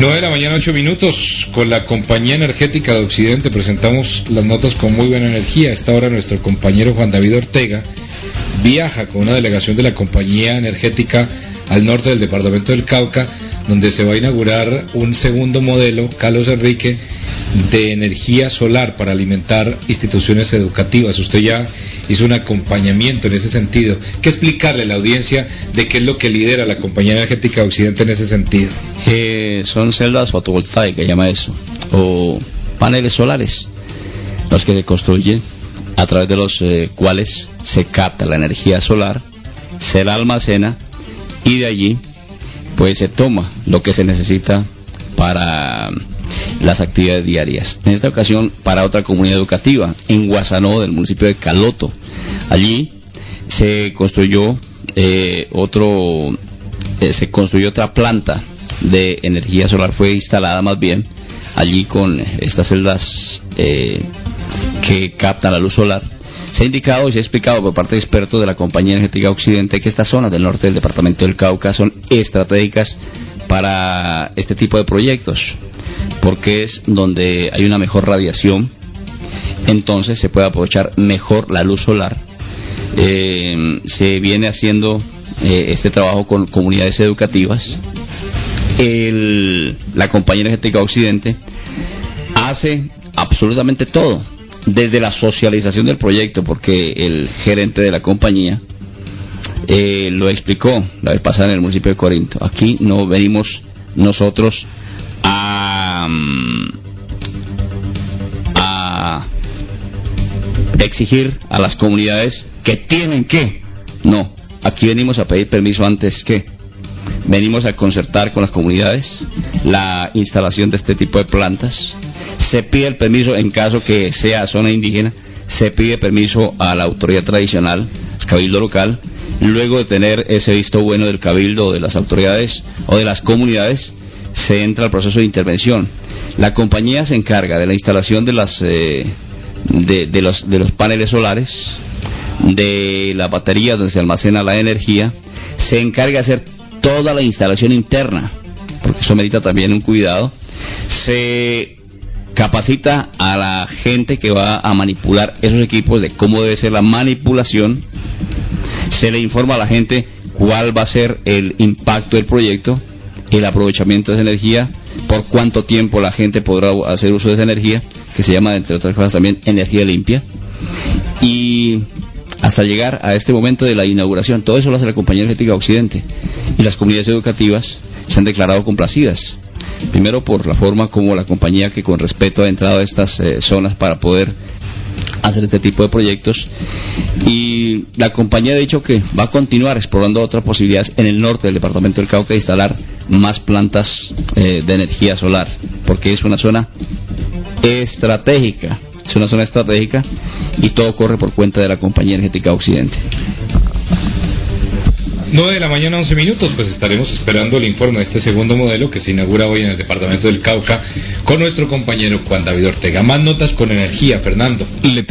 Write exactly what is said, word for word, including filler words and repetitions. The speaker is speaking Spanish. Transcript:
nueve de la mañana, ocho minutos. Con la Compañía Energética de Occidente presentamos las notas con muy buena energía. A esta hora nuestro compañero Juan David Ortega viaja con una delegación de la Compañía Energética al norte del departamento del Cauca, donde se va a inaugurar un segundo modelo, Carlos Enrique, de energía solar para alimentar instituciones educativas. Usted ya hizo un acompañamiento en ese sentido. ¿Qué explicarle a la audiencia de qué es lo que lidera la Compañía Energética de Occidente en ese sentido? Eh, son celdas fotovoltaicas, llama eso, o paneles solares, los que se construyen, a través de los eh, cuales se capta la energía solar, se la almacena y de allí pues se toma lo que se necesita para las actividades diarias. En esta ocasión para otra comunidad educativa en Guasanó, del municipio de Caloto. Allí se construyó eh, otro eh, se construyó otra planta de energía solar, fue instalada más bien allí con estas celdas eh, que captan la luz solar. Se ha indicado y se ha explicado por parte de expertos de la Compañía Energética Occidente que estas zonas del norte del departamento del Cauca son estratégicas para este tipo de proyectos, porque es donde hay una mejor radiación, entonces se puede aprovechar mejor la luz solar. Eh, se viene haciendo eh, este trabajo con comunidades educativas. El, la Compañía Energética Occidente hace absolutamente todo, desde la socialización del proyecto, porque el gerente de la compañía eh, lo explicó la vez pasada en el municipio de Corinto. Aquí no venimos nosotros a, a exigir a las comunidades que tienen que, no, aquí venimos a pedir permiso antes que, venimos a concertar con las comunidades la instalación de este tipo de plantas. Se pide el permiso en caso que sea zona indígena, se pide permiso a la autoridad tradicional, al cabildo local. Luego de tener ese visto bueno del cabildo, de las autoridades o de las comunidades, se entra al proceso de intervención. La compañía se encarga de la instalación de las eh, de, de los de los paneles solares, de las baterías donde se almacena la energía, se encarga de hacer toda la instalación interna, porque eso merita también un cuidado. Se capacita a la gente que va a manipular esos equipos de cómo debe ser la manipulación. Se le informa a la gente cuál va a ser el impacto del proyecto, el aprovechamiento de esa energía, por cuánto tiempo la gente podrá hacer uso de esa energía, que se llama, entre otras cosas, también energía limpia, y hasta llegar a este momento de la inauguración. Todo eso lo hace la Compañía Energética Occidente, y las comunidades educativas se han declarado complacidas. Primero por la forma como la compañía, que con respeto ha entrado a estas eh, zonas para poder hacer este tipo de proyectos, y la compañía ha dicho que va a continuar explorando otras posibilidades en el norte del departamento del Cauca de instalar más plantas eh, de energía solar, porque es una zona estratégica, es una zona estratégica y todo corre por cuenta de la Compañía Energética Occidente. nueve de la mañana, once minutos, pues estaremos esperando el informe de este segundo modelo que se inaugura hoy en el departamento del Cauca con nuestro compañero Juan David Ortega. Más notas con energía, Fernando. Le